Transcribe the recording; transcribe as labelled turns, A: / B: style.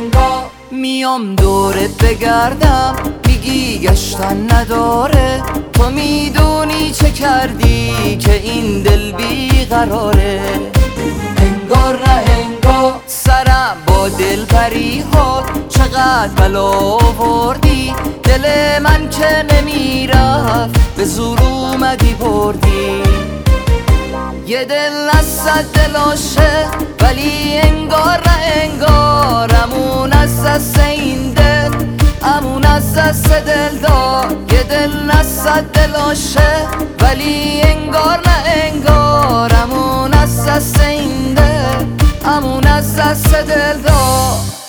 A: انگار میام دورت بگردم، میگی گشتن نداره، تو میدونی چه کردی که این دل بیقراره. انگار نه انگار سرم با دل پری ها چقدر بلا آوردی، دل من که نمیرفت به زور اومدی بردی. یه دل از صد دلاشه ولی انگار نه انگار، امون از دست این دل، امون از دست دل دار. یه دل از صد دلاشه ولی انگار نه انگار، امون از دست این دل، امون از دست دل دار.